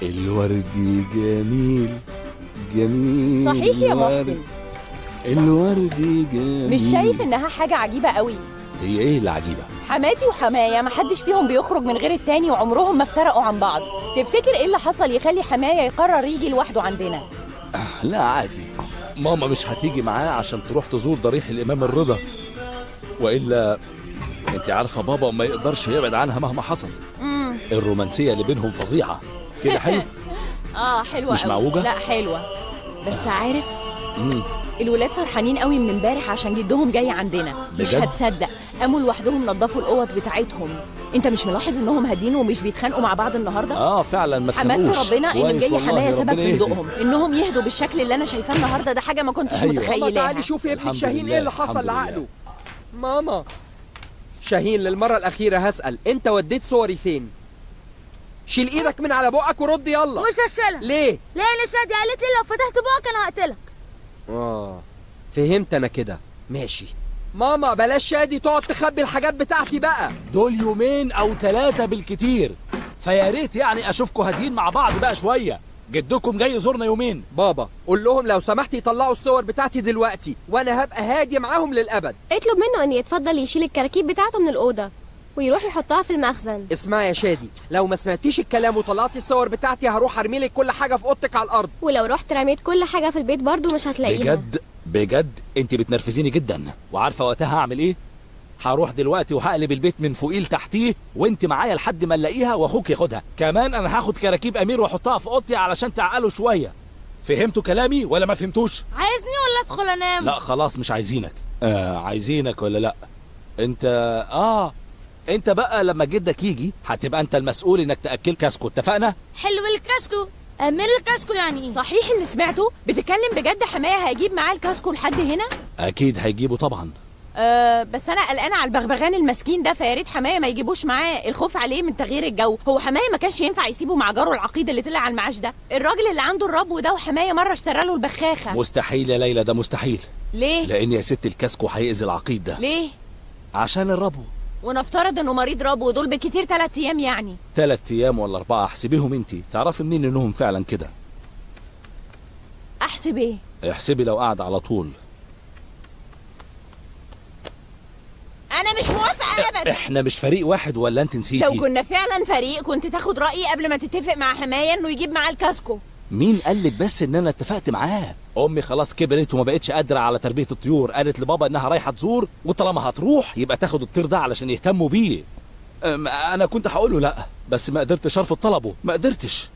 الورد جميل جميل. صحيح يا محسن، الورد جميل. مش شايف انها حاجة عجيبة قوي؟ هي ايه اللي عجيبة؟ حماتي وحماية محدش فيهم بيخرج من غير التاني وعمرهم ما افترقوا عن بعض. تفتكر ايه اللي حصل يخلي حماية يقرر يجي لوحده عندنا؟ لا عادي، ماما مش هتيجي معاه عشان تروح تزور ضريح الإمام الرضا، وإلا انت عارفة بابا ما يقدرش يبعد عنها مهما حصل. الرومانسية اللي بينهم فظيعة كده. حلو. حلوة مش قوي. معوجة؟ لا حلوة، بس عارف الولاد فرحانين قوي من امبارح عشان جدهم جاي عندنا. مش بجد؟ هتصدق، قاموا لوحدهم نظفوا الاوض بتاعتهم. انت مش ملاحظ انهم هادين ومش بيتخانقوا مع بعض النهارده؟ فعلا ما حمدت تخافوش. ربنا ان كويس جاي والله، حماية سبب ربنا في يهدي. هدوءهم. انهم يهدوا بالشكل اللي انا شايفاه النهارده ده حاجه ما كنتش أيوة. متخيلها. ماما تعالي شوفي ابنك الحمد شاهين لله، ايه اللي الحمد حصل لله. لعقله. ماما شاهين، للمرة الأخيرة هسأل، أنت وديت صوري فين؟ شيل إيدك من على بقك ورد يلا. مش هشيلها. ليه؟ لان شادي قالت لي لو فتحت بقك انا هقتلك. فهمت أنا كده. ماشي ماما، بلاش شادي تقعد تخبي الحاجات بتاعتي بقى. دول يومين او 3 بالكتير، فيا ريت يعني اشوفكم هاديين مع بعض بقى شويه. جدكم جاي يزورنا يومين. بابا قول لهم لو سمحت يطلعوا الصور بتاعتي دلوقتي وانا هبقى هادي معاهم للأبد. اطلب منه ان يتفضل يشيل الكراكيب بتاعته من الأوضة ويروح يحطها في المخزن. اسمع يا شادي، لو ما سمعتيش الكلام وطلعتي الصور بتاعتي هروح ارمي لك كل حاجة في أوضتك على الأرض. ولو رحت رميت كل حاجة في البيت برضو مش هتلاقيها. بجد بجد انت بتنرفزيني جدا، وعارفه وقتها هعمل ايه؟ هروح دلوقتي وهقلب البيت من فوقيه لتحتيه، وانت معايا لحد ما نلاقيها واخوك ياخدها. كمان انا هاخد كراكيب امير واحطها في اوضتي علشان تعقلوا شويه. فهمتوا كلامي ولا ما فهمتوش؟ عايزني ولا ادخل انام؟ لا خلاص مش عايزينك. عايزينك ولا لا؟ انت انت بقى لما جدك يجي هتبقى انت المسؤول انك تاكل كاسكو، اتفقنا؟ حلو الكاسكو. امير الكاسكو يعني ايه؟ صحيح اللي سمعته؟ بتتكلم بجد؟ حماية هيجيب معاه الكاسكو لحد هنا؟ اكيد هيجيبه طبعا. بس انا قلقانه على البغبغان المسكين ده، فيا ريت حماية ما يجيبوش معاه. الخوف عليه من تغيير الجو. هو حماية ما كانش ينفع يسيبه مع جاره العقيد اللي طلع على المعاش ده، الراجل اللي عنده الربو ده، وحماية مره اشترى له البخاخه. مستحيل يا ليلى، ده مستحيل. ليه؟ لان يا ست الكاسكو هيأذي العقيد ده. ليه؟ عشان الربو. ونفترض انه مريض ربو، دول بالكتير 3 ايام يعني. 3 ايام ولا 4، احسبيهم انت. تعرفي منين انهم فعلا كده؟ احسب ايه؟ احسبي لو قعد على طول. انا مش موافقه ابدا. احنا مش فريق واحد ولا انت نسيتي؟ لو كنا فعلا فريق كنت تاخد رايي قبل ما تتفق مع حماية انه يجيب معاه الكاسكو. مين قالك بس ان انا اتفقت معاه؟ امي خلاص كبرت وما بقتش قادره على تربيه الطيور، قالت لبابا انها رايحه تزور، وطالما هتروح يبقى تاخد الطير ده علشان يهتموا بيه. انا كنت هقول له لا، بس ما قدرتش ارفض طلبه، ما قدرتش.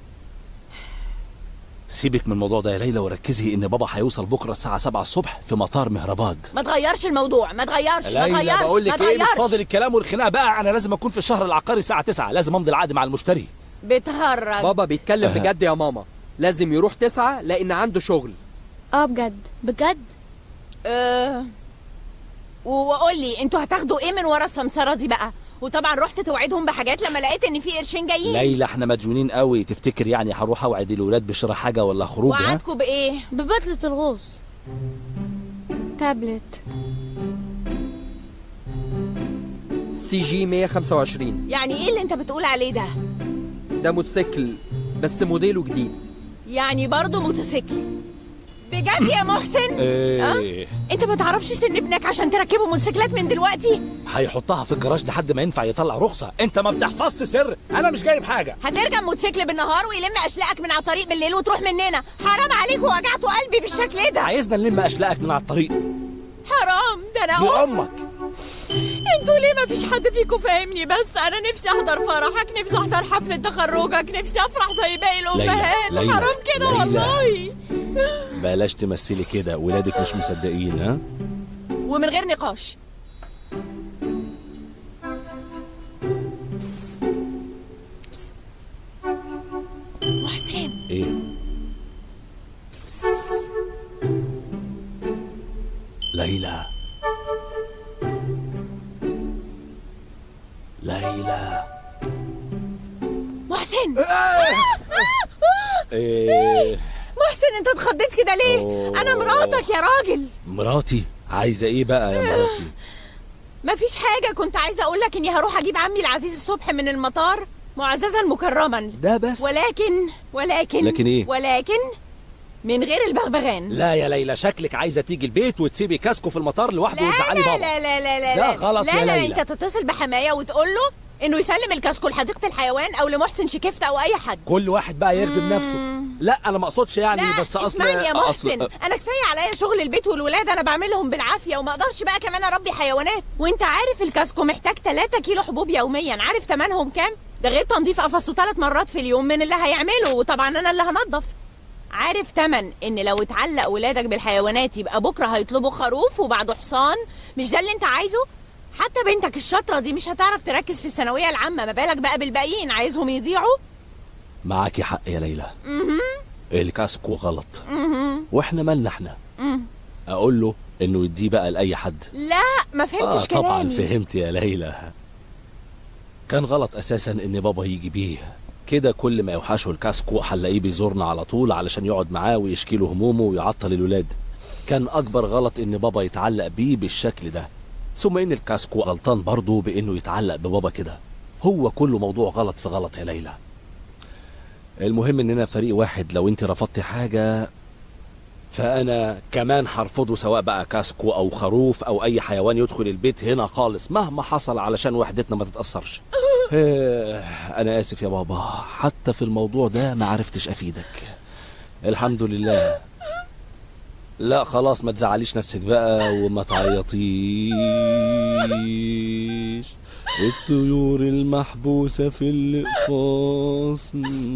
سيبك من الموضوع ده يا ليلى وركزي ان بابا هيوصل بكره الساعه 7 الصبح في مطار مهرباد. ما تغيرش الموضوع، ما تغيرش ما تغيرش. بقول لك ما ايه، مش تغيرش. فاضل الكلام والخناقه بقى. انا لازم اكون في الشهر العقاري الساعه 9، لازم امضي العقد مع المشتري. بتهرج. بابا بيتكلم بجد يا ماما، لازم يروح 9 لأن عنده شغل. بجد بجد. وقول لي انتوا هتاخدوا ايه من ورا السمسره دي بقى؟ وطبعا رحت توعدهم بحاجات لما لقيت ان في قرشين جايين. ليلى احنا مجنونين قوي، تفتكر يعني هروح اوعد الولاد بشراء حاجه ولا خروج؟ وعدكوا بايه؟ ببدلة الغوص. تابلت. CG 125. يعني ايه اللي انت بتقول عليه ده؟ ده موتوسيكل بس موديله جديد. يعني برضه موتوسيكل؟ بجد يا محسن؟ ايه؟ انت ما تعرفش سن ابنك عشان تركبه موتوسيكلات من دلوقتي؟ هيحطها في الجراج لحد ما ينفع يطلع رخصه. انت ما بتحفظش سر، انا مش جايب حاجه. هتركب موتوسيكل بالنهار ويلم اشلاءك من على الطريق بالليل وتروح مننا. حرام عليك، وجعتوا قلبي بالشكل ده. عايزنا نلم اشلاءك من على الطريق؟ حرام، ده انا دي امك. انتوا ليه ما فيش حد فيكم فاهمني؟ بس انا نفسي احضر فرحك، نفسي احضر حفلة تخرجك، نفسي افرح زي باقي الامهات. ليلى. حرام كده والله. بلاش تمثلي كده، ولادك مش مصدقين. ها؟ ومن غير نقاش. محسن. ايه؟ ليلى ليلى. محسن. ايه؟ محسن انت اتخضيت كده ليه؟ انا مراتك يا راجل. مراتي؟ عايزه ايه بقى يا مراتي؟ مفيش حاجة، كنت عايزة اقولك اني هروح اجيب عمي العزيز الصبح من المطار، معززا مكرما. ده بس. ولكن لكن إيه؟ ولكن من غير البغبغان. لا يا ليلى، شكلك عايزه تيجي البيت وتسيبي كاسكو في المطار لوحده وتزعلي بابا. لا لا لا لا ده غلط يا لا، ليلى. انت تتصل بحماية وتقول له انه يسلم الكاسكو لحديقة الحيوان او لمحسن شكيفة او اي حد. كل واحد بقى يخدم نفسه. لا انا ما اقصدش يعني، لا بس اسمعني يا محسن، انا كفايه عليا شغل البيت والولاد، انا بعملهم بالعافيه وما اقدرش بقى كمان اربي حيوانات. وانت عارف الكاسكو محتاج 3 كيلو حبوب يوميا، عارف تمنهم كام؟ ده غير تنظيف قفصه 3 مرات في اليوم من اللي هيعمله، وطبعا انا اللي هنظف. عارف تمن ان لو اتعلق ولادك بالحيوانات يبقى بكره هيطلبوا خروف وبعده حصان؟ مش ده اللي انت عايزه؟ حتى بنتك الشاطره دي مش هتعرف تركز في الثانويه العامه، ما بالك بقى بالباقيين، عايزهم يضيعوا؟ معاكي حق يا ليلى. الكاسكو غلط. واحنا مالنا احنا؟ اقول له انه يديه بقى لاي حد. لا ما فهمتش كلامي. طبعا فهمت يا ليلى. كان غلط اساسا ان بابا يجي بيه كده، كل ما يوحشه الكاسكو هنلاقيه بيزورنا على طول علشان يقعد معاه ويشكي له همومه ويعطل الولاد. كان اكبر غلط ان بابا يتعلق بيه بالشكل ده، ثم ان الكاسكو غلطان برضه بانه يتعلق ببابا كده. هو كله موضوع غلط في غلط يا ليلى. المهم اننا فريق واحد، لو انت رفضتي حاجه فانا كمان هرفضه، سواء بقى كاسكو او خروف او اي حيوان يدخل البيت هنا خالص مهما حصل، علشان وحدتنا ما تتاثرش. انا اسف يا بابا، حتى في الموضوع ده ما عرفتش افيدك. الحمد لله. لا خلاص ما تزعليش نفسك بقى وما تعيطيش. الطيور المحبوسة في الإقفاص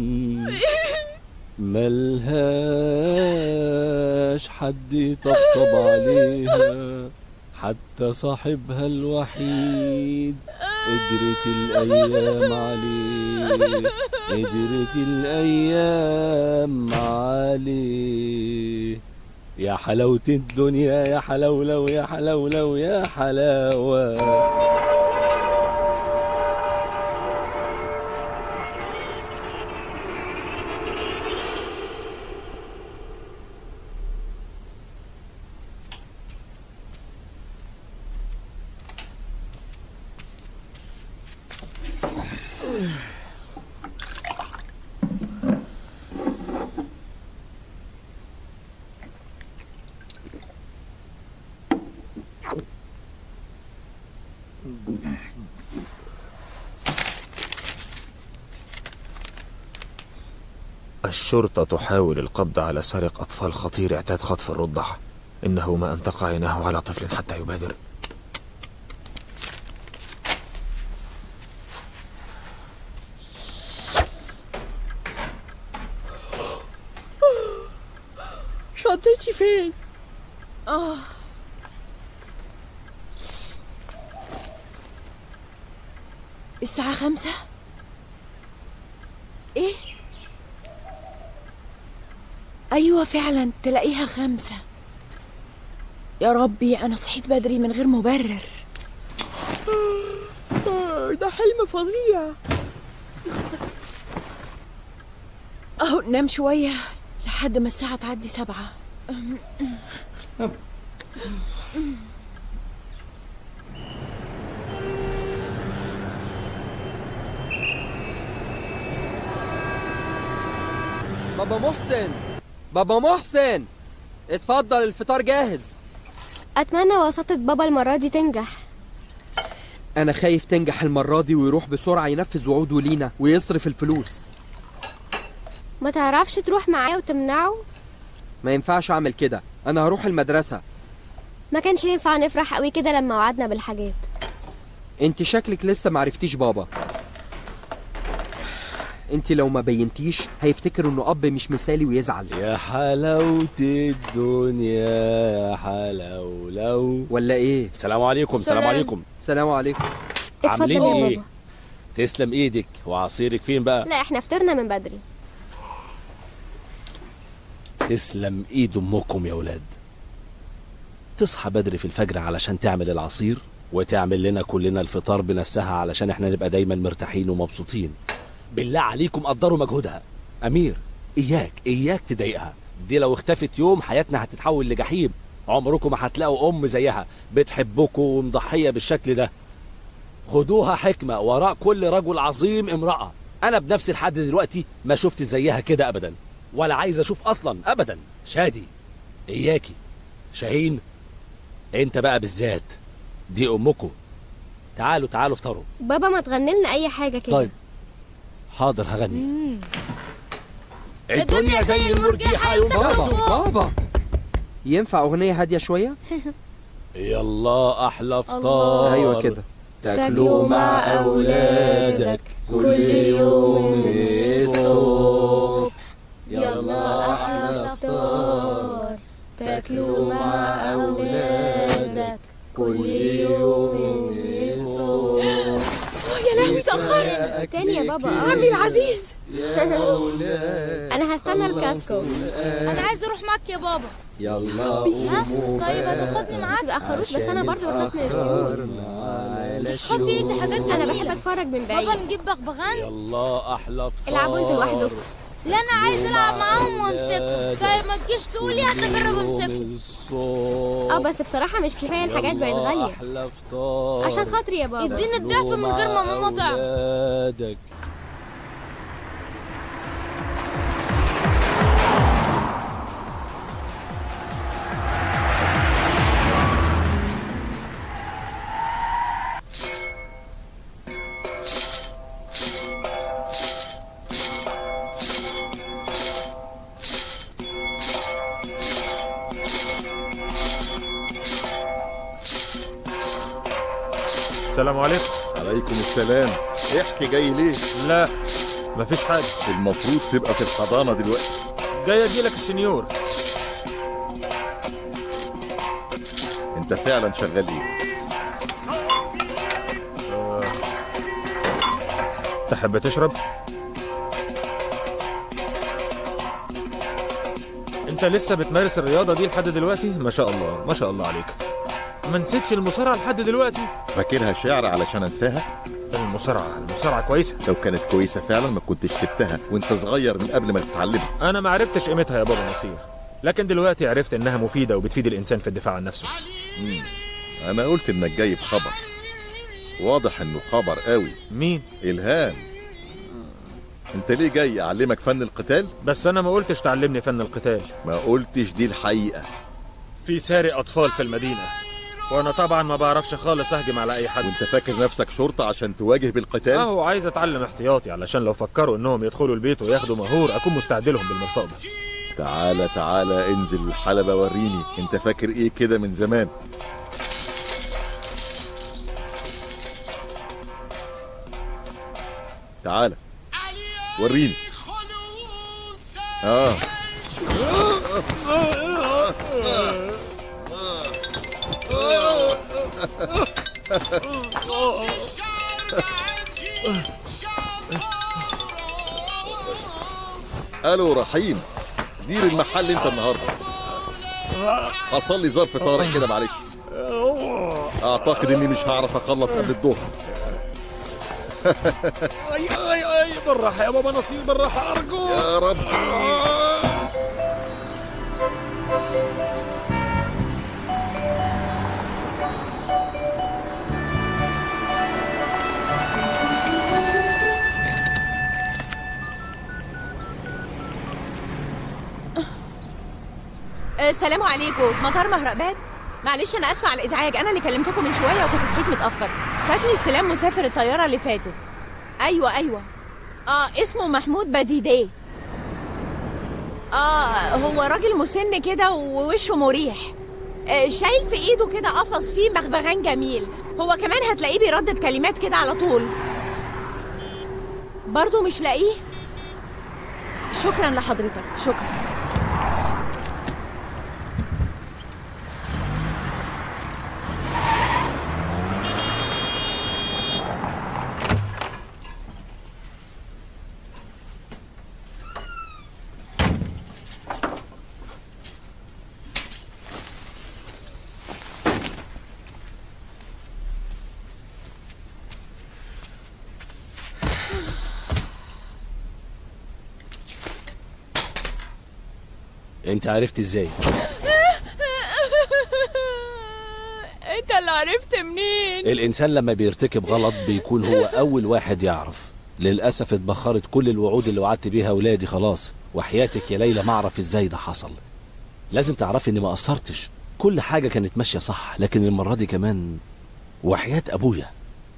ملهاش حد يطبطب عليها، حتى صاحبها الوحيد قدرت الأيام عليه، قدرت الأيام عليه. يا حلاوة الدنيا يا حلاولو يا حلاولو يا حلاوة. الشرطة تحاول القبض على سارق أطفال خطير اعتاد خطف الرضع. إنه ما أن تقع عينه على طفل حتى يبادر. شنطتي فين؟ الساعة 5؟ ايه؟ ايوه فعلا تلاقيها 5. يا ربي انا صحيت بدري من غير مبرر. ده حلم فظيع. اهو نام شوية لحد ما الساعة تعدي 7. بابا محسن، بابا محسن، اتفضل الفطار جاهز. اتمنى وساطة بابا المرة دي تنجح. انا خايف تنجح المرة دي ويروح بسرعة ينفذ وعوده لينا ويصرف الفلوس. ما تعرفش تروح معاه وتمنعه؟ ما ينفعش اعمل كده، انا هروح المدرسة. ما كانش ينفع نفرح قوي كده لما وعدنا بالحاجات. انت شكلك لسه معرفتيش بابا. انت لو ما بينتيش هيفتكر انه اب مش مثالي ويزعل. يا حلاوة الدنيا يا حلاولو. ولا ايه؟ السلام عليكم. السلام عليكم. السلام عليكم. اتفضل عاملين يا ايه؟ بابا. تسلم ايدك. وعصيرك فين بقى؟ لا احنا فطرنا من بدري. تسلم ايد امكم يا ولاد. تصحى بدري في الفجر علشان تعمل العصير وتعمل لنا كلنا الفطار بنفسها علشان احنا نبقى دايما مرتاحين ومبسوطين. بالله عليكم قدروا مجهودها. امير اياك تضايقها، دي لو اختفت يوم حياتنا هتتحول لجحيم. عمركم ما هتلاقوا ام زيها بتحبكم ومضحيه بالشكل ده. خدوها حكمه، وراء كل رجل عظيم امراه. انا بنفسي لحد دلوقتي ما شفت زيها كده ابدا، ولا عايز اشوف اصلا ابدا. شادي، اياكي، شاهين، انت بقى بالذات، دي امكم. تعالوا تعالوا افطروا. بابا ما تغني لنا اي حاجه كده. طيب حاضر هغني. الدنيا زي المرجحه يوم بابا ينفع اغنيه هاديه شويه؟ يلا احلى فطار. ايوه كده. تاكلوا مع أولادك كل يوم الصبح. يلا أحلى فطار تاكلوا مع أولادك كل يوم الصبح. يا لهوي اتأخرت. تاني يا بابا. عمي العزيز. أنا هستنى الكاسكو. انا عايز اروح معاك يا بابا. يلا ها طيب هتاخدني ما معاك؟ تتأخروش، بس أنا برضو بخاف من الطيور. خاف في ايدي حاجات أنا جميلة. بحب أتفرج من بعيد. بابا نجيب بغبغان؟ يلا احلى فطار. العبوا انتوا لوحدكم. لا انا عايز العب معاهم وامسكهم. طيب ما تجيش تقولي هتجرب امسكهم. بس بصراحة مش كفاية، الحاجات بقت غالية. احلى فطار عشان خاطري يا بابا. اديني الضعف من غير ما ماما تعرف. أولادك. السلام عليكم. عليكم السلام. احكي، جاي ليه؟ لا مفيش حاجة. المفروض تبقى في الحضانة دلوقتي. جاي اجيلك الشنيور. انت فعلا شغال ايه؟ تحب تشرب؟ انت لسه بتمارس الرياضة دي لحد دلوقتي؟ ما شاء الله ما شاء الله عليك. ما نسيتش المصارعة لحد دلوقتي؟ فاكرها شعر علشان انساها؟ المصارعة كويسة. لو كانت كويسة فعلا ما كنتش سبتها وانت صغير من قبل ما تتعلمها. انا ما عرفتش قيمتها يا بابا نصير، لكن دلوقتي عرفت انها مفيدة وبتفيد الانسان في الدفاع عن نفسه. انا قلت انك جاي بخبر. واضح انه خبر قوي. مين؟ الهام. انت ليه جاي اعلمك فن القتال؟ بس انا ما قلتش تعلمني فن القتال. ما قلتش دي الحقيقة. في سارق اطفال في المدينة، وانا طبعا ما بعرفش خالص اهجم على اي حد. وانت فاكر نفسك شرطة عشان تواجه بالقتال؟ اهو عايز اتعلم احتياطي علشان لو فكروا انهم يدخلوا البيت وياخدوا مهور اكون مستعد لهم بالمرصاد. تعالى تعالى انزل الحلبة وريني انت فاكر ايه كده من زمان. تعالى وريني. الو رحيم، دير المحل انت النهارده. حصل لي ظرف طارئ كده معلش. اعتقد اني مش هعرف اخلص قبل الظهر. اي بالراحه يا بابا نصير، بالراحه ارجوك يا رب. السلام عليكم، مطار مهرقباد. معلش انا اسفه على الازعاج، انا اللي كلمتكم من شويه وكنت صحيت متاخر. فاتني استلام مسافر الطياره اللي فاتت. ايوه اسمه محمود بديديه. هو راجل مسن كده ووشه مريح. شايل في ايده كده قفص فيه بغبغان جميل. هو كمان هتلاقيه بيردد كلمات كده على طول. برضو مش لاقيه. شكرا لحضرتك، شكرا. انت عرفت ازاي؟ انت اللي عرفت منين؟ الانسان لما بيرتكب غلط بيكون هو اول واحد يعرف. للأسف اتبخرت كل الوعود اللي وعدت بيها ولادي خلاص، وحياتك يا ليلى ما اعرف ازاي ده حصل. لازم تعرفي اني ما قصرتش، كل حاجة كانت ماشية صح، لكن المرة دي كمان وحياة ابويا.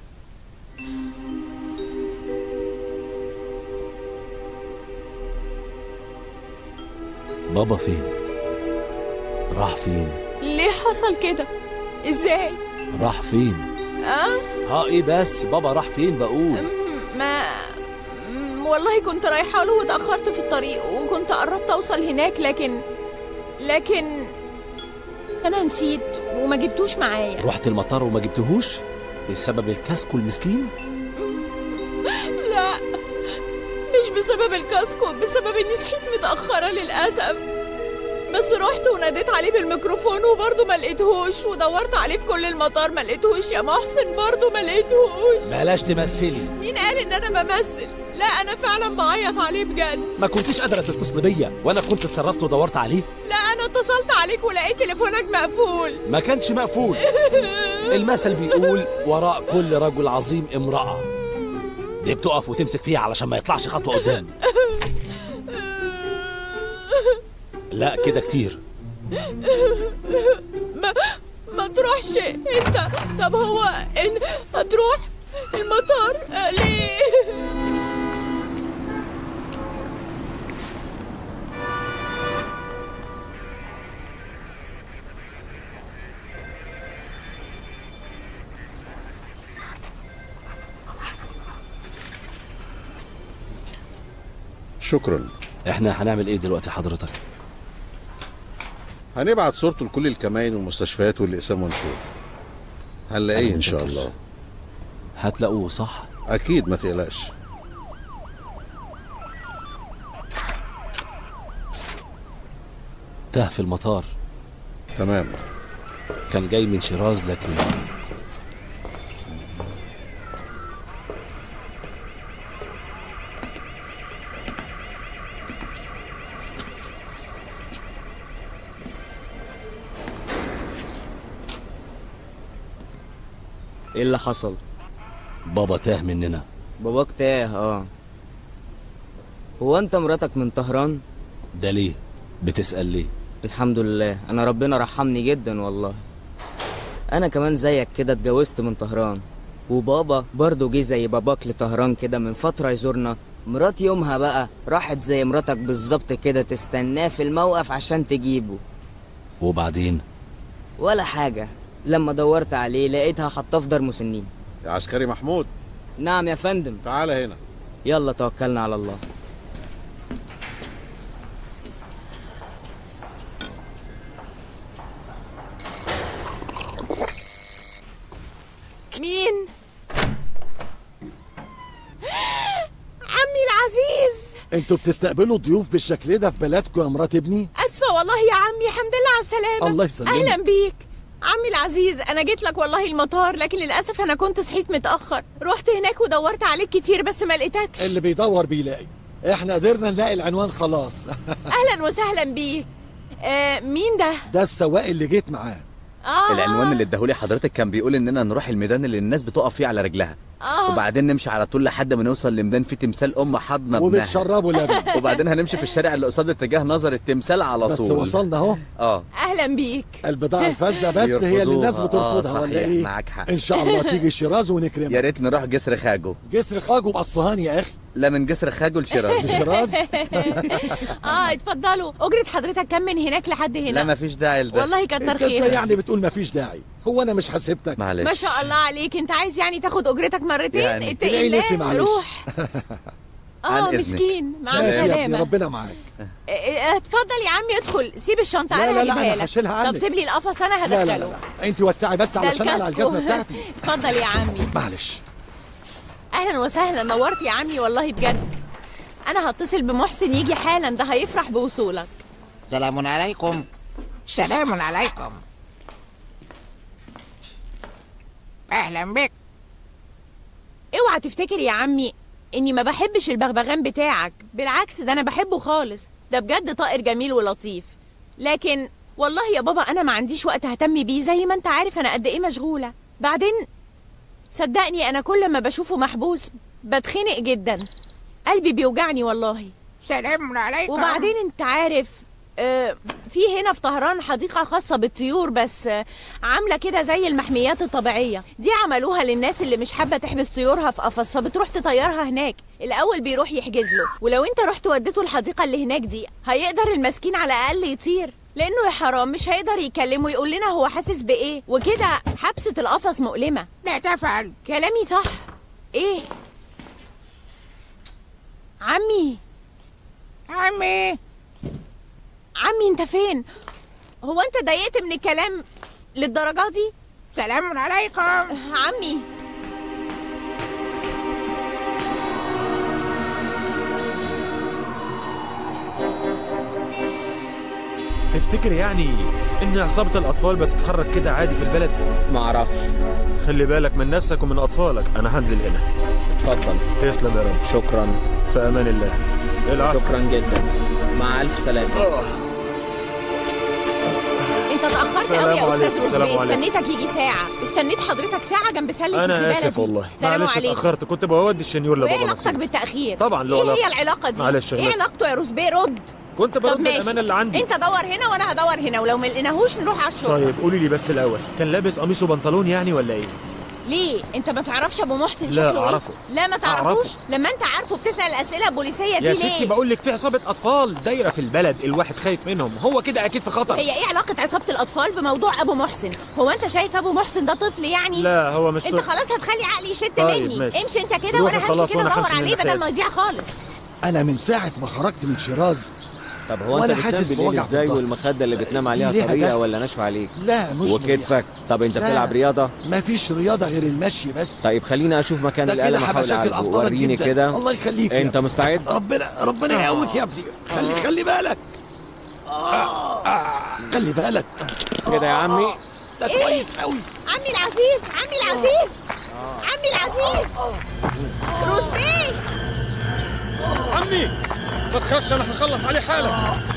بابا فين؟ راح فين؟ ليه حصل كده؟ ازاي؟ راح فين؟ ايه بس بابا راح فين بقول؟ ما والله كنت رايحة له واتأخرت في الطريق وكنت قربت أوصل هناك، لكن أنا نسيت وما جبتوش معايا. رحت المطار وما جبتهوش بسبب الكاسكو المسكين؟ لا، مش بسبب الكاسكو، بسبب إني صحيت متأخرة للأسف. بس رحت وناديت عليه بالميكروفون وبرضه ما لقيتهوش، ودورت عليه في كل المطار ما لقيتهوش يا محسن، برضه ما لقيتهوش. بلاش تمثلي. مين قال ان انا بمثل؟ لا انا فعلا بعيط عليه بجد. ما كنتيش قادره تتصلي بيا وانا كنت اتصرفت ودورت عليه؟ لا انا اتصلت عليك ولقيت تليفونك مقفول. ما كانش مقفول. المثل بيقول وراء كل رجل عظيم امرأة، دي بتقف وتمسك فيها علشان ما يطلعش خطوة قدام. لا كده كتير. ما تروحش انت. طب هو ان هتروح المطار ليه؟ شكرا. احنا هنعمل ايه دلوقتي حضرتك؟ هنبعت صورته لكل الكمائن والمستشفيات والاقسام ونشوف هنلاقيه ان شاء الله. هتلاقوه صح؟ اكيد ما تقلقش. تاه في المطار. تمام. كان جاي من شيراز لكن ايه اللي حصل؟ بابا تاه مننا. باباك تاه؟ هو انت مراتك من طهران؟ ده ليه؟ بتسأل ليه؟ الحمد لله، انا ربنا رحمني جدا والله. انا كمان زيك كده اتجوزت من طهران، وبابا برضو جه زي باباك لطهران كده من فترة يزورنا. مرات يومها بقى راحت زي مراتك بالظبط كده تستناه في الموقف عشان تجيبه. وبعدين؟ ولا حاجة، لما دورت عليه لقيتها حطاه في دار مسنين. يا عسكري محمود. نعم يا فندم. تعال هنا. يلا توكلنا على الله. مين؟ عمي العزيز. انتوا بتستقبلوا ضيوف بالشكل ده في بلدكم يا مرات ابني؟ اسفه والله يا عمي، الحمد لله على السلامه. الله يسلمك. اهلا بيك عمي العزيز. انا جيت لك والله المطار، لكن للاسف انا كنت صحيت متاخر. رحت هناك ودورت عليك كتير بس ما لقيتكش. اللي بيدور بيلاقي. احنا قدرنا نلاقي العنوان خلاص. اهلا وسهلا بيك. مين ده؟ ده السواق اللي جيت معاه. العنوان اللي اداهولي حضرتك كان بيقول اننا نروح الميدان اللي الناس بتقف فيه على رجلها، وبعدين نمشي على طول لحد ما نوصل لميدان فيه تمثال حاضنه ابنها وبتشربوا لبن. وبعدين هنمشي في الشارع اللي قصاد اتجاه نظر التمثال على طول. بس وصلنا اهو. اهلا بيك. البضاعه الفاسده بس هي اللي الناس بترفضها ولا ايه؟ معاك حق. ان شاء الله تيجي شيراز ونكرمك. يا ريت نروح جسر خاجو. جسر خاجو باصفهان يا اخي. لا، من جسر خاجو لشيراز. شيراز. اتفضلوا. اجرة حضرتك كم من هناك لحد هنا؟ لا مفيش داعي لده. والله كتر انت خيرك. ازاي يعني بتقول مفيش داعي؟ هو انا مش حسبتك؟ معلش. ما شاء الله عليك، انت عايز يعني تاخد اجرتك مرتين؟ يعني اتقي الله. روح. مسكين. مع السلامه. ربنا معاك. اتفضل يا عمي ادخل. سيب الشنطه انا لا هجيبها انا هشيلها عنك. طب سيب لي القفص انا هدخله. لا انت وسعي بس علشان انا على الجزمه بتاعتي. اتفضل يا عمي. معلش. اهلا وسهلا، نورت يا عمي والله بجد. انا هتصل بمحسن يجي حالا، ده هيفرح بوصولك. سلام عليكم. سلام عليكم. اهلا بك. اوعى تفتكر يا عمي اني ما بحبش البغبغان بتاعك، بالعكس ده انا بحبه خالص، ده بجد طائر جميل ولطيف. لكن والله يا بابا انا ما عنديش وقت اهتم بيه، زي ما انت عارف انا قد ايه مشغولة. بعدين صدقني انا كل ما بشوفه محبوس بتخنق جدا، قلبي بيوجعني والله. سلام عليكم. وبعدين انت عارف في هنا في طهران حديقة خاصة بالطيور، بس عاملة كده زي المحميات الطبيعية دي، عملوها للناس اللي مش حابة تحبس طيورها في قفص، فبتروح تطيرها هناك. الأول بيروح يحجز له، ولو انت رحت وديته الحديقة اللي هناك دي هيقدر المسكين على الأقل يطير، لأنه يا حرام مش هيقدر يكلم ويقول لنا هو حاسس بإيه، وكده حبسة القفص مؤلمة. لا تفعل. كلامي صح؟ إيه؟ عمي انت فين؟ هو انت ضايقت من الكلام للدرجة دي؟ سلام عليكم. عمي تفتكر يعني ان عصابة الاطفال بتتحرك كده عادي في البلد؟ معرفش. خلي بالك من نفسك ومن اطفالك. انا هنزل هنا. اتفضل. تسلم يا رب. شكرا. في امان الله. العفو. شكرا جدا، مع الف سلامة. انت اتأخرت قوي يا استاذ روزبي، استنيتك يجي ساعة، استنيت حضرتك ساعة جنب سلة الزبالة دي. انا اسف والله، سلام معلش عليكم. اتأخرت، كنت بودي الشنيور لبابا. ايه علاقتك بالتأخير؟ طبعا له ايه علاقة. هي العلاقة دي؟ معلش ايه علاقته يا روزبي؟ رد. كنت برد الامانة اللي عندي. انت دور هنا وانا هدور هنا، ولو ما لقيناهوش نروح على الشغل. طيب قولي لي بس الاول، كان لابس قميص وبنطلون يعني ولا ايه؟ ليه؟ انت ما تعرفش ابو محسن شكله لا ايه؟ اعرفه. لا ما تعرفوش؟ لما انت عارفه بتسأل اسئله بوليسيه دي يا ليه؟ ستي بقول لك في عصابة اطفال دايرة في البلد، الواحد خايف منهم، هو كده اكيد في خطر. هي ايه علاقة عصابة الاطفال بموضوع ابو محسن؟ هو انت شايف ابو محسن ده طفل يعني؟ لا هو مش انت طفل. خلاص هتخلي عقلي يشت طيب مني. ماشي. امشي انت كده وانا همشي كده ادور عليه بدل ما يضيع خالص. انا من ساعة ما خرجت من شيراز طب هو انت بتنام بالليل ازاي والمخده اللي بتنام عليها طريه ولا ناشفه عليك؟ لا مش وكتفك؟ طب انت بتلعب رياضه؟ مفيش رياضه غير المشي بس. طيب خليني اشوف مكان القلم احاول اعرفه. وريني كده. الله يخليك. انت مستعد؟ ربنا يقويك يا ابني. خلي بالك. خلي بالك كده يا عمي. ده كويس قوي. عمي العزيز، عمي العزيز، عمي العزيز. روزبي عمي ما تخافش، انا هخلص عليه حالا.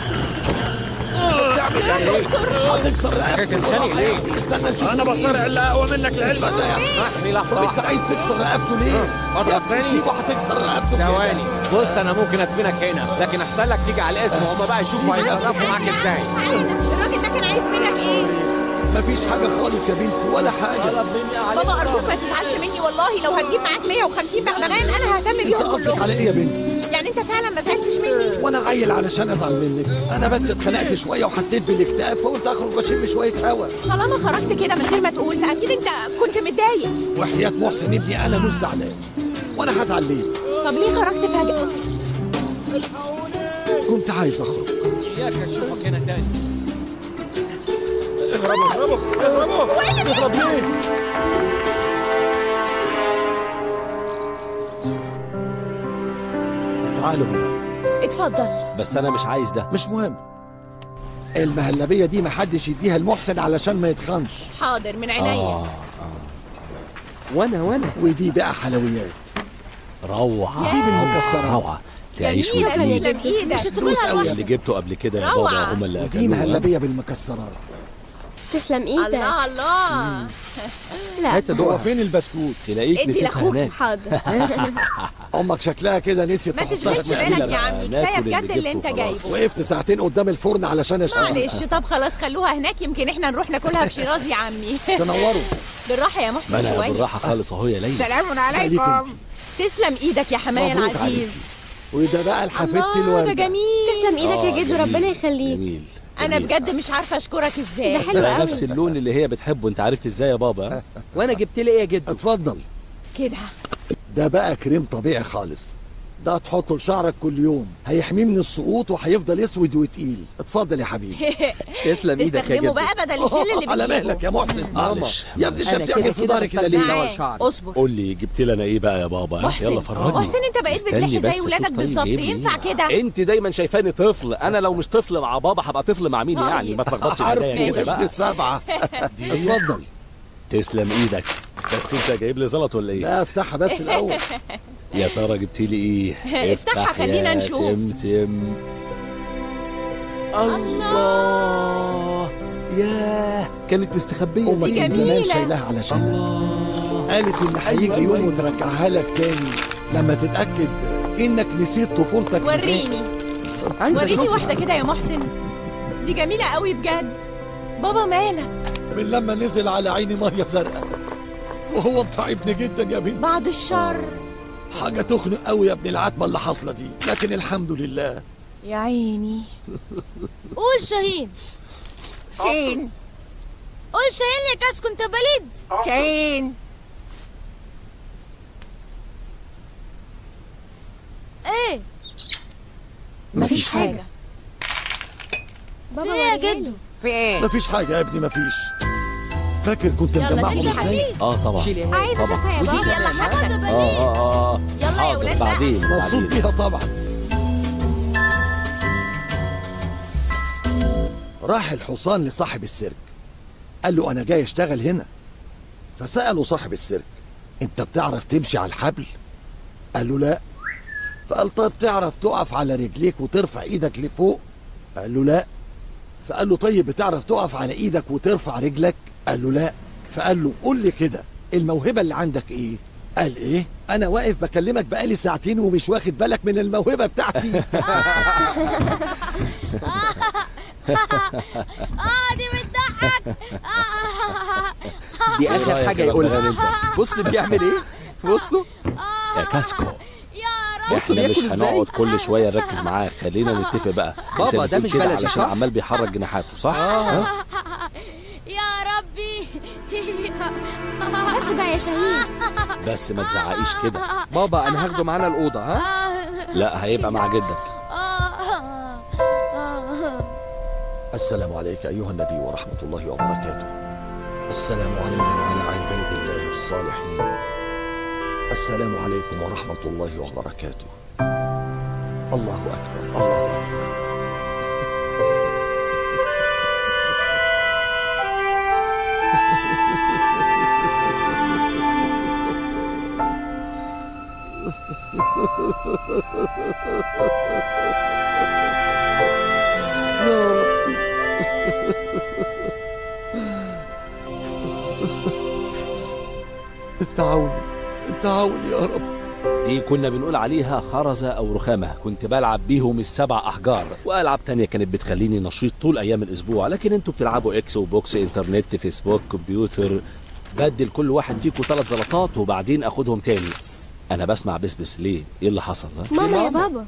بتعمل ايه؟ هتكسر رقبته. تتخانق ليه؟ انا بصارع اللي اقوى منك العلبه. اسمعني لحظه. انت عايز تكسر رقبته ليه؟ اضرب تاني؟ سيبه هتكسر رقبته. ثواني، بص انا ممكن ادفنك هنا، لكن احسن لك تيجي على الاسم وهم بقى يشوفوا هيتصرفوا معاك ازاي. الراجل ده كان عايز منك ايه؟ مفيش حاجة خالص يا بنتي ولا حاجة. بابا أرجوك ما تزعلش مني والله، لو هتجيب معاك 150 بغبغان أنا ههتم بيهم كلهم. انت قصدك على ايه يا بنتي؟ يعني أنت فعلا ما زعلتش مني؟ وأنا عيل علشان أزعل منك؟ أنا بس اتخنقت شوية وحسيت بالاكتئاب فقلت أخرج وأشم شوية هوا. طالما خرجت كده من غير ما تقول فأكيد أنت كنت متضايق. وحياة محسن ابني أنا مش زعلان. وأنا هزعل ليه؟ طب ليه خرجت فجأة؟ كنت عايز أخرج. إياك أشوفك هنا تاني. اهربوا. اهرب ليه؟ تعالوا هنا. اتفضل. بس أنا مش عايز ده. مش مهم. المهلبية دي محدش يديها لمحسن علشان ما يتخنش. حاضر من عينيا. وانا ودي بقى حلويات. روعة. دي بالمكسرات. روعة. تعيش جميلة مش تقولها لوحدك. اللي جبته قبل كده يا بابا هم اللي ودي مهلبية بالمكسرات. تسلم ايدك. الله الله. لا هو فين البسكوت؟ تلاقيك نسيتها هناك. حاضر. امك شكلها كده نسيت ما تشغلش بالك يا عمي، كفايه بجد اللي انت جايبه. وقفت ساعتين قدام الفرن علشان اشتغل. معلش طب خلاص خلوها هناك، يمكن احنا نروح ناكلها في شيراز يا عمي. تنوروا. بالراحه يا محسن شويه. بالراحه خالص اهو يا ليلى. سلام عليكم. تسلم ايدك يا حماية العزيز. وده بقى الحفيدة الورد. ده جميل. تسلم ايدك يا جدو، ربنا يخليك. جميل. انا بجد مش عارفه اشكرك ازاي. ده حلو قوي. نفس اللون اللي هي بتحبه. انت عرفت ازاي يا بابا؟ وانا جبت لي ايه يا جدو؟ اتفضل. كده ده بقى كريم طبيعي خالص. ده تحطه لشعرك كل يوم، هيحميه من السقوط وهيفضل اسود وتقيل. اتفضل يا حبيبي. تسلم ايدك يا تستخدمه جدو. بقى بدل الجل اللي بتجيبه. على مهلك يا محسن. معلش يا ابني انت بتعمل في ضهري كده ليه؟ اصبر. قول لي جبت لي انا ايه بقى يا بابا؟ محسن. يلا فرجني. محسن انت بقيت بتلحي زي ولادك بالظبط، ينفع كده؟ انت دايما شايفاني طفل، انا لو مش طفل مع بابا هبقى طفل مع مين يعني؟ ما تلخبطش الهدايا كده بقى. السبعة. اتفضل. تسلم ايدك. بس انت جايب لي زلط ولا ايه؟ لا افتحها بس الاول. يا ترى جبت لي ايه؟ افتحها خلينا نشوف. سمسم. الله. ياه كانت مستخبيه امك من زمان شايلاها علشانك. قالت ان هيجي يوم وترجعها لك تاني لما تتأكد إنك نسيت طفولتك. وريني وريني واحدة كده يا محسن، دي جميلة قوي بجد. بابا مالك؟ من لما نزل على عيني مية زرقاء وهو متعبني جدا يا بنتي. بعد الشر. حاجة تخنق قوي يا ابن العتمة اللي حاصلة دي، لكن الحمد لله. يا عيني. قول شاهين. شاهين. قول شاهين يا كاس، كنت بليد. شاهين. ايه؟ مفيش حاجة. بابا يا جدو. في ايه؟ مفيش حاجة يا ابني مفيش. فاكر كنت مجمعهم ازاي؟ طبعا. عايزة اشوفها يا بابا. يلا حاجة. يلا يا ولاد. بعدين مبسوط بيها طبعا. راح الحصان لصاحب السيرك، قال له أنا جاي أشتغل هنا. فسأله صاحب السيرك أنت بتعرف تمشي على الحبل؟ قال له لا. فقال طيب تعرف تقف على رجليك وترفع إيدك لفوق؟ قال له لا. فقال له طيب بتعرف تقف على إيدك وترفع رجلك؟ قال له لا. فقال له قول لي كده الموهبة اللي عندك إيه؟ قال إيه؟ أنا واقف بكلمك بقالي ساعتين ومش واخد بالك من الموهبة بتاعتي. دي بتضحك. دي اخر حاجه يقولها. بص بيعمل ايه، بصوا يا كاسكو. يا رب. احنا مش هنقعد كل شويه نركز معاه، خلينا نتفق بقى. بابا ده مش بلدي علشان صح؟ عمال بيحرك جناحاته صح؟ يا ربي. بس بقى يا شاهين. بس ما تزعقيش كده. بابا انا هاخده معانا الاوضه. ها لا هيبقى مع جدك. السلام عليك أيها النبي ورحمة الله وبركاته. السلام علينا وعلى عباد الله الصالحين. السلام عليكم ورحمة الله وبركاته. الله أكبر الله أكبر. يا رب. التعاون يا رب. دي كنا بنقول عليها خرزة أو رخامة، كنت بلعب بيهم ال7 أحجار، وألعاب تانية كانت بتخليني نشيط طول أيام الأسبوع، لكن انتوا بتلعبوا إكس وبوكس، إنترنت، فيسبوك، كمبيوتر. بدل كل واحد فيكم 3 زلطات وبعدين أخدهم تاني. أنا بسمع بسبس ليه؟ إيه اللي حصل؟ ماما يا بابا.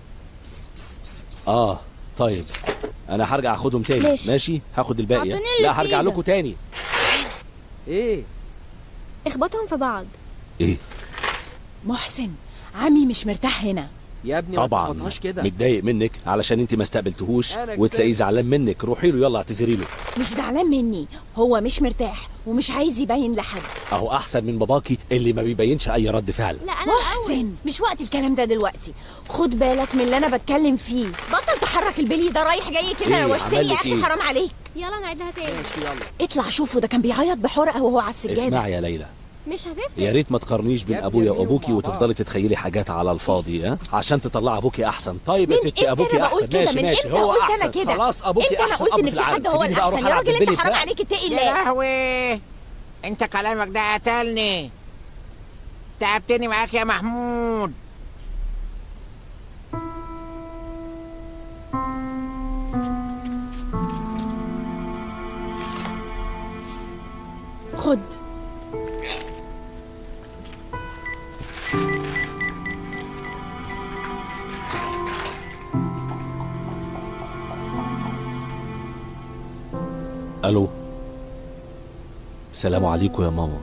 طيب أنا هرجع أخدهم تاني. ماشي هاخد الباقي. لا هرجع لكم تاني. ايه؟ اخبطهم في بعض. ايه؟ محسن عمي مش مرتاح هنا يا ابني. طبعا متضايق منك علشان انت ما استقبلتهوش وتلاقيه زعلان منك. روحي له يلا اعتذري له. مش زعلان مني، هو مش مرتاح ومش عايز يبين لحد. اهو احسن من باباكي اللي ما بيبينش اي رد فعل. لا انا محسن مش وقت الكلام ده دلوقتي. خد بالك من اللي انا بتكلم فيه. بطل تحرك البلي ده رايح جاي كده. لو اشتري يا اخي حرام عليك. يلا نعيدها تاني. ماشي يلا. اطلع شوفه، ده كان بيعيط بحرقه وهو على السجاده. اسمعي يا ليلى، مش هتفرق. يا ريت ما تقارنيش بين ابويا وابوكي وتفضلي تتخيلي حاجات على الفاضي عشان تطلع ابوكي احسن. طيب يا ستي ابوكي احسن. ماشي هو احسن. خلاص ابوكي احسن اب في العالم. سيبيني بقى اروح العب بالبلي. حرام عليك اتقي الله. يا لهوي، انت كلامك ده قتلني. تعبتني معاك يا محمود. خد. الو، السلام عليكم يا ماما.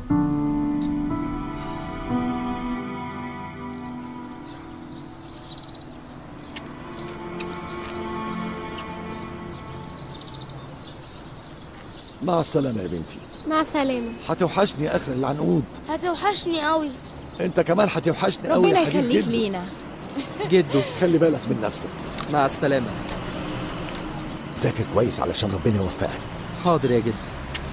مع السلامة يا بنتي. مع السلامة. هتوحشني يا اخر العنقود. هتوحشني قوي. انت كمان هتوحشني قوي ربنا يا حبيب يخليك جدو. لينا. جدو خلي بالك من نفسك. مع السلامة. ذاكر كويس علشان ربنا يوفقك. حاضر يا جدو.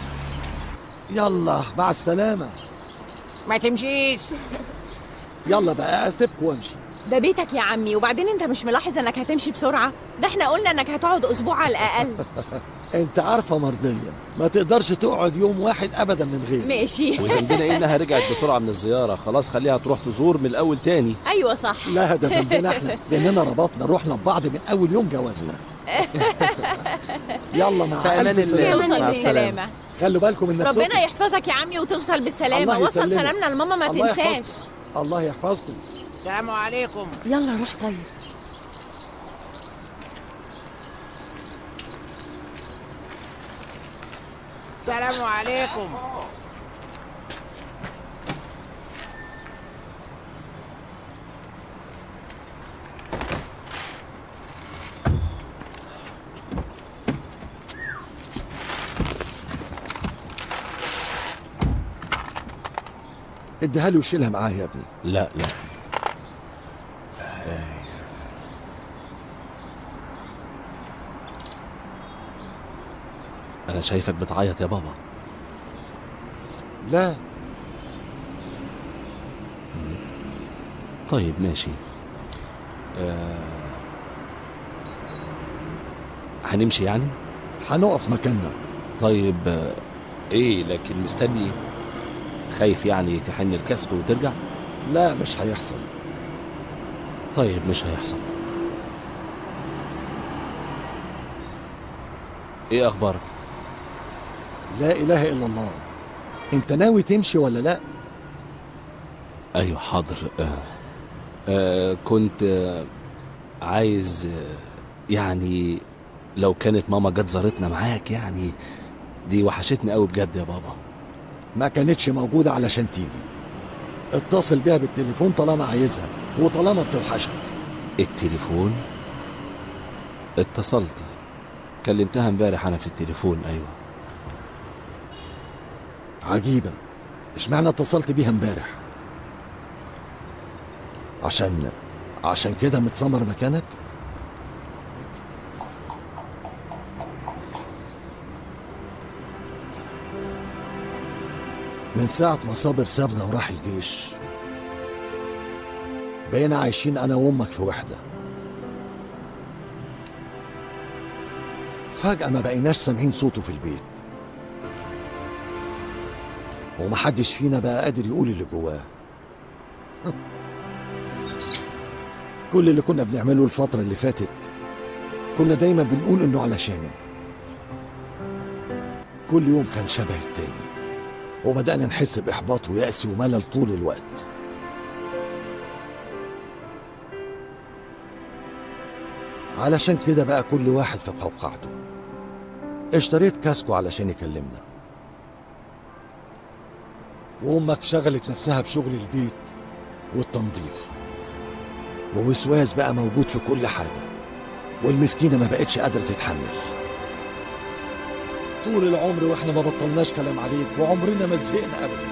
يلا مع السلامة. ما تمشيش. يلا بقى اسيبك وامشي. ده بيتك يا عمي، وبعدين انت مش ملاحظ انك هتمشي بسرعة؟ ده احنا قلنا انك هتقعد اسبوع على الاقل. انت عارفة مرضية ما تقدرش تقعد يوم واحد ابدا من غير. ماشي. وذنبنا ايه انها رجعت بسرعة من الزيارة؟ خلاص خليها تروح تزور من الاول تاني. ايوه صح. لا ده ذنبنا احنا لاننا ربطنا روحنا ببعض من اول يوم جوازنا. يلا مع الف سلامة. توصل بالسلامة. خلوا بالكم من نفسكم. ربنا يحفظك يا عمي وتوصل بالسلامة. وصل سلامنا لماما ما تنساش. الله يحفظكم. السلام عليكم. يلا روح طيب. السلام عليكم. اديها له وشيلها معاه يا ابني. لا لا. أنا شايفك بتعيط يا بابا. لا. طيب ماشي. هنمشي يعني؟ هنقف مكاننا. طيب ايه لكن مستني؟ خايف يعني تحن الكسب وترجع؟ لا مش هيحصل. طيب مش هيحصل. ايه اخبارك؟ لا اله الا الله. انت ناوي تمشي ولا لا؟ ايوه حاضر. كنت عايز يعني لو كانت ماما جت زارتنا معاك يعني، دي وحشتني قوي بجد يا بابا. ما كانتش موجودة علشان تيجي. اتصل بيها بالتليفون طالما عايزها وطالما بتوحشك. التليفون؟ اتصلت، كلمتها امبارح انا في التليفون. ايوه. عجيبة، اشمعنى اتصلت بيها امبارح؟ عشان كده متسمر مكانك؟ من ساعة ما صابر سابنا وراح الجيش بقينا عايشين أنا وأمك في وحدة. فجأة ما بقيناش سامعين صوته في البيت، ومحدش فينا بقى قادر يقول اللي جواه. كل اللي كنا بنعمله الفترة اللي فاتت كنا دايما بنقول إنه علشانه. كل يوم كان شبه التاني، وبدأنا نحس بإحباط ويأس وملل طول الوقت. علشان كده بقى كل واحد في قوقعته. اشتريت كاسكو علشان يكلمنا، وأمك شغلت نفسها بشغل البيت والتنظيف، ووسواس بقى موجود في كل حاجة، والمسكينة ما بقتش قادرة تتحمل. طول العمر واحنا ما بطلناش كلام عليك، وعمرنا ما زهقنا ابدا.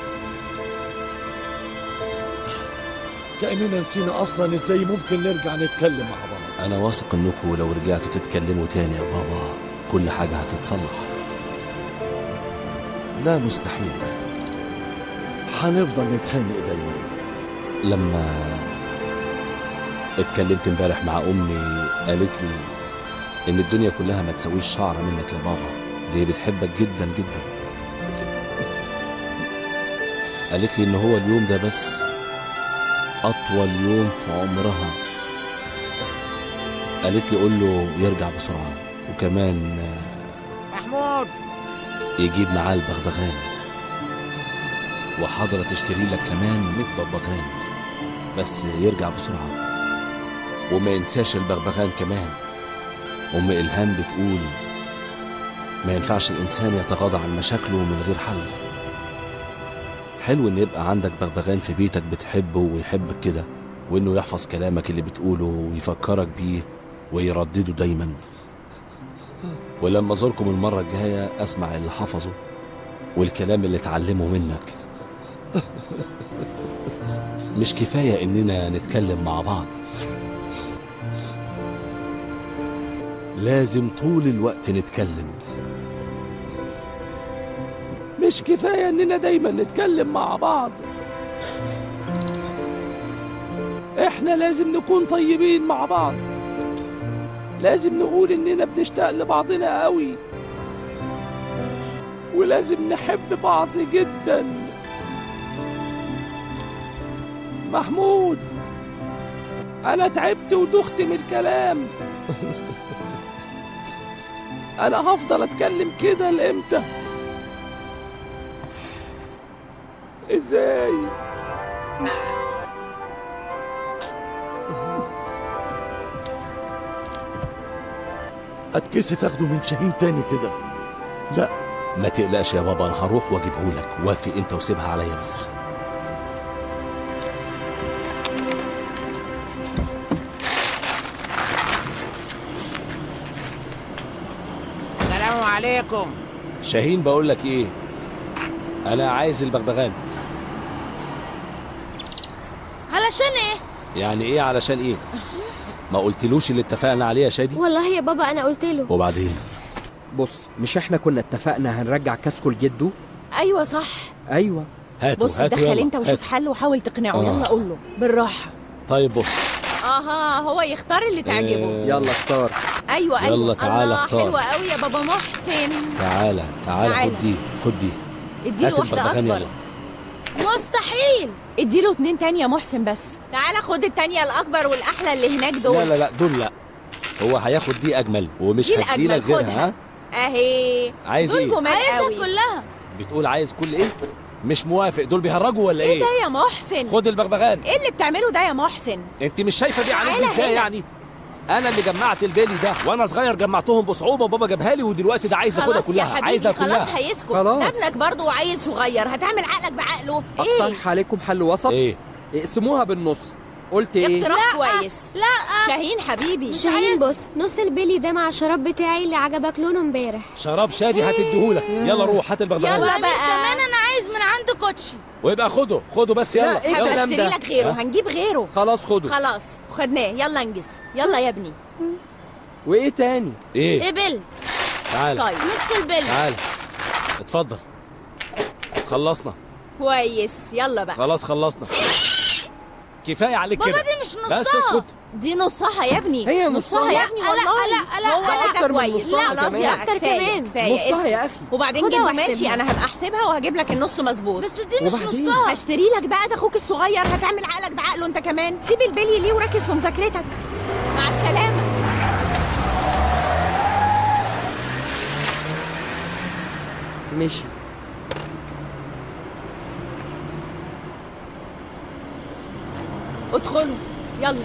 كأننا نسينا اصلا ازاي ممكن نرجع نتكلم مع بعض. انا واثق انكم لو رجعتوا تتكلموا تاني يا بابا كل حاجة هتتصلح. لا مستحيل، ده هنفضل نتخانق دايما. لما اتكلمت امبارح مع امي قالت لي ان الدنيا كلها ما تسويش شعرة منك يا بابا، دي بتحبك جدا جدا. قالت لي ان هو اليوم ده بس اطول يوم في عمرها. قالت لي قول له يرجع بسرعة، وكمان محمود يجيب معاه البغبغان، وحاضرة تشتري لك كمان 100 بغبغان، بس يرجع بسرعة. وما ينساش البغبغان كمان. أم إلهام بتقول ما ينفعش الإنسان يتغاضى عن مشاكله من غير حل. حلو إن يبقى عندك بغبغان في بيتك بتحبه ويحبك كده، وإنه يحفظ كلامك اللي بتقوله ويفكرك بيه ويردده دايما. ولما أزوركم المرة الجاية أسمع اللي حفظه والكلام اللي اتعلمه منك. مش كفاية إننا نتكلم مع بعض، لازم طول الوقت نتكلم. مش كفاية إننا دايما نتكلم مع بعض، إحنا لازم نكون طيبين مع بعض. لازم نقول إننا بنشتاق لبعضنا قوي، ولازم نحب بعض جدا. محمود، أنا تعبت ودخت من الكلام. أنا هفضل أتكلم كده لإمتى؟ إزاي؟ اتكسف اخده من شاهين تاني كده. لا ما تقلقش يا بابا، أنا هروح وأجيبهولك. وافق أنت وسيبها عليا بس. السلام عليكم. شاهين، بقول لك إيه، أنا عايز البغبغان. علشان ايه؟ يعني إيه علشان إيه؟ ما قلتلوش اللي اتفقنا عليه يا شادي؟ والله يا بابا انا قلت له. وبعدين؟ بص، مش احنا كنا اتفقنا هنرجع كاسكو لجده؟ ايوه صح. ايوه. هاتوا بص هاتوا، دخل يلا انت وشوف حل وحاول تقنعه. يلا قول له بالراحه. طيب بص. اها، هو يختار اللي تعجبه. يلا اختار. ايوه يلا تعالى الله، اختار. حلوه قوي يا بابا محسن. تعالى تعالى. خد دي اديله هات واحده البغبغان اكبر. يلا. مستحيل. اديله 2 تانية يا محسن بس. تعالى خد التانية الاكبر والاحلى اللي هناك دول. لا دول لا، هو هياخد دي اجمل ومش دي هديلك الأجمل، غيرها. خدها. ها اهي عايز دول ايه؟ جمال عايزها قوي. كلها. بتقول عايز كل ايه؟ مش موافق. دول بيهرجوا ولا ايه ايه؟ ده يا محسن؟ خد البغبغان. ايه اللي بتعمله ده يا محسن؟ انت مش شايفه دي تعالى عامل ازاي هنا. يعني؟ انا اللي جمعت البيلي ده وانا صغير، جمعتهم بصعوبه وبابا جابها لي، ودلوقتي ده عايز ياخدها خلاص يا كلها. حبيبي، عايزها خلاص كلها. هيسكت. خلاص. ده ابنك برضه وعيل صغير، هتعمل عقلك بعقله. ايه؟ اقترح عليكم حل وسط. ايه؟ اقسموها بالنص. قلت ايه؟ اقتراح كويس. لا. شاهين حبيبي، شاهين بص، نص البيلي ده مع الشراب بتاعي اللي عجبك لونه امبارح. شراب شادي هتديهولك. يلا روح هات البغبغان. يلا وأنا بقى. كمان انا عايز من عند كوتشي. ويبقى خده بس. لا، يلا إيه يلا. الكلام هشتري ده؟ لك غيره، ها؟ هنجيب غيره. خلاص خده. خلاص خدناه، يلا انجز. يلا يا ابني. وايه تاني؟ ايه؟ قبلت. تعالى طيب نص البل. تعالى اتفضل. خلصنا. كويس، يلا بقى. خلاص خلصنا. كفايه عليك بابا كده. دي مش نصها. بس اسكت. دي نصها يا ابني. هي نصها يا نصها. ابني لا، والله. لا، لا، هو لا، قال أكتر ده من كويس. نصها لا خلاص كمان. يا أكتر كفايه كمان. كفايه. نصها اسكت. يا أخي. وبعدين خدها جده واحسبها. ماشي، انا هبقى احسبها وهجيب لك النص مظبوط. بس دي مش وبعدين؟ نصها. هشتري لك بقى، ده اخوك الصغير، هتعمل عقلك بعقله انت كمان. سيب البلي ليه وركز في مذاكرتك. مع السلامه. ماشي. ادخلوا يلا.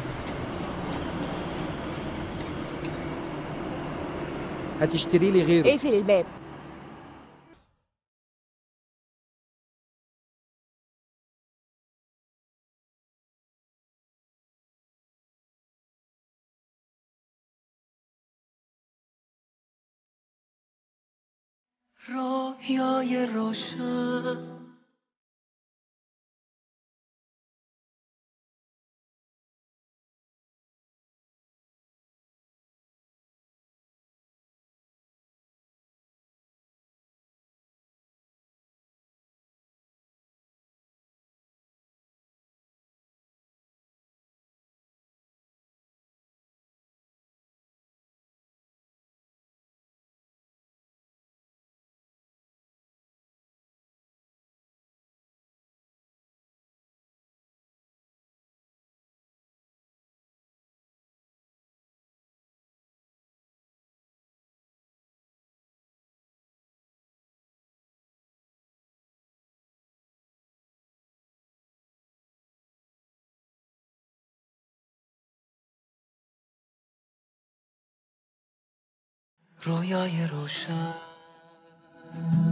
هتشتري لي غيره. اقفل الباب. رویای روشن رویای روشن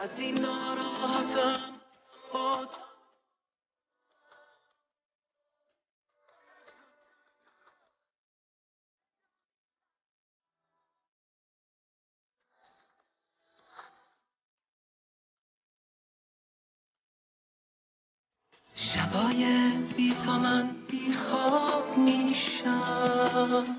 از این ناراحتم باد شبای بی تو من بی خواب میشم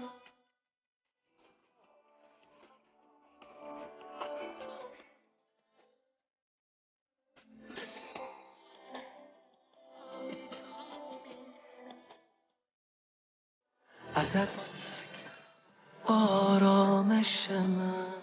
ازت آرامش من